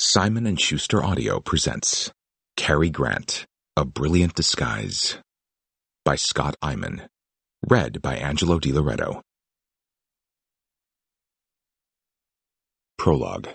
Simon & Schuster Audio presents Cary Grant, A Brilliant Disguise by Scott Eyman. Read by Angelo Di Loretto. Prologue.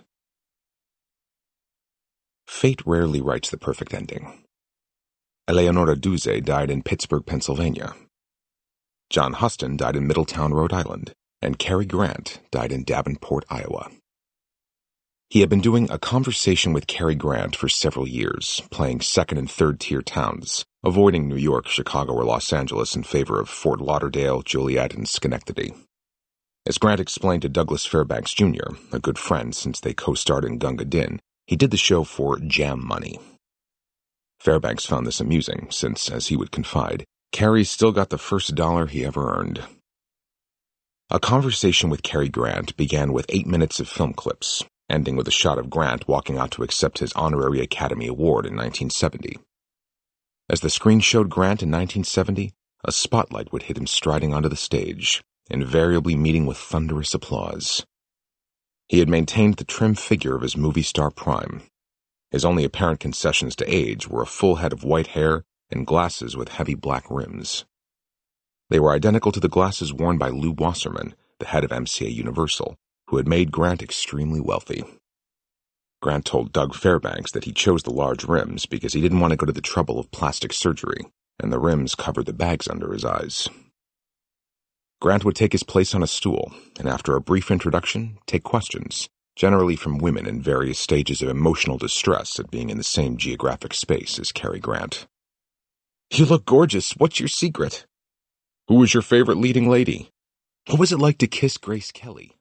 Fate rarely writes the perfect ending. Eleonora Duse died in Pittsburgh, Pennsylvania. John Huston died in Middletown, Rhode Island, and Cary Grant died in Davenport, Iowa. He had been doing A Conversation with Cary Grant for several years, playing second- and third-tier towns, avoiding New York, Chicago, or Los Angeles in favor of Fort Lauderdale, Joliet, and Schenectady. As Grant explained to Douglas Fairbanks Jr., a good friend since they co-starred in Gunga Din, he did the show for jam money. Fairbanks found this amusing, since, as he would confide, Cary still got the first dollar he ever earned. A Conversation with Cary Grant began with 8 minutes of film clips, ending with a shot of Grant walking out to accept his honorary Academy Award in 1970. As the screen showed Grant in 1970, a spotlight would hit him striding onto the stage, invariably meeting with thunderous applause. He had maintained the trim figure of his movie star prime. His only apparent concessions to age were a full head of white hair and glasses with heavy black rims. They were identical to the glasses worn by Lew Wasserman, the head of MCA Universal, who had made Grant extremely wealthy. Grant told Doug Fairbanks that he chose the large rims because he didn't want to go to the trouble of plastic surgery, and the rims covered the bags under his eyes. Grant would take his place on a stool, and after a brief introduction, take questions, generally from women in various stages of emotional distress at being in the same geographic space as Cary Grant. "You look gorgeous. What's your secret? Who was your favorite leading lady? What was it like to kiss Grace Kelly?